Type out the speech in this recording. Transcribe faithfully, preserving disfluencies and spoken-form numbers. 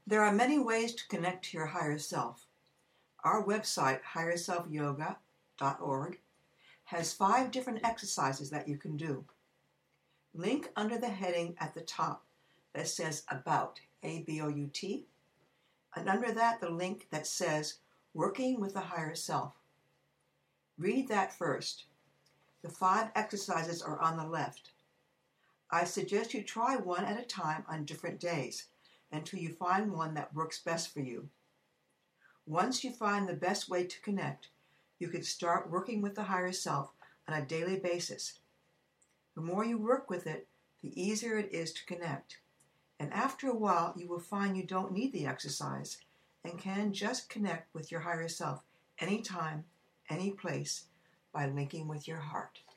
There are many ways to connect to your higher self. Our website, higher self yoga dot org, has five different exercises that you can do. Link under the heading at the top that says About, A B O U T, and under that the link that says Working with the Higher Self. Read that first. The five exercises are on the left. I suggest you try one at a time on different days until you find one that works best for you. Once you find the best way to connect, you can start working with the higher self on a daily basis. The more you work with it, the easier it is to connect. And after a while, you will find you don't need the exercise and can just connect with your higher self anytime, any place, by linking with your heart.